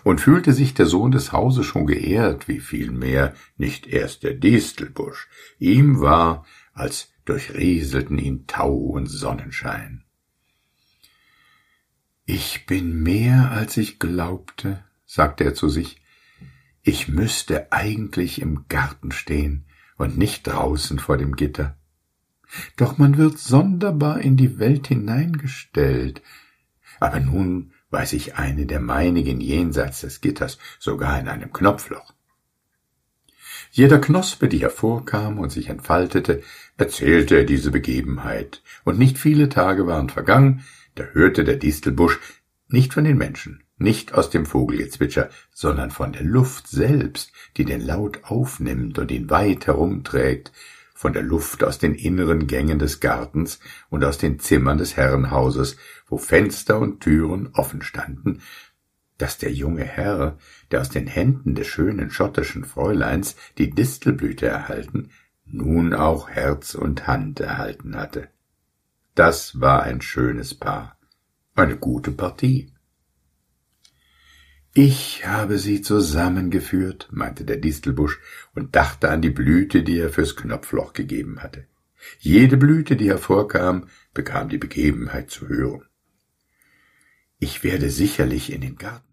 und fühlte sich der Sohn des Hauses schon geehrt, wie vielmehr nicht erst der Distelbusch. Ihm war, als durchrieselten ihn Tau und Sonnenschein. »Ich bin mehr, als ich glaubte«, sagte er zu sich. »Ich müsste eigentlich im Garten stehen und nicht draußen vor dem Gitter. Doch man wird sonderbar in die Welt hineingestellt. Aber nun weiß ich eine der meinigen jenseits des Gitters, sogar in einem Knopfloch.« Jeder Knospe, die hervorkam und sich entfaltete, erzählte er diese Begebenheit, und nicht viele Tage waren vergangen, da hörte der Distelbusch nicht von den Menschen, nicht aus dem Vogelgezwitscher, sondern von der Luft selbst, die den Laut aufnimmt und ihn weit herumträgt, von der Luft aus den inneren Gängen des Gartens und aus den Zimmern des Herrenhauses, wo Fenster und Türen offen standen, dass der junge Herr, der aus den Händen des schönen schottischen Fräuleins die Distelblüte erhalten, nun auch Herz und Hand erhalten hatte. Das war ein schönes Paar, eine gute Partie. »Ich habe sie zusammengeführt«, meinte der Distelbusch und dachte an die Blüte, die er fürs Knopfloch gegeben hatte. Jede Blüte, die hervorkam, bekam die Begebenheit zu hören. »Ich werde sicherlich in den Garten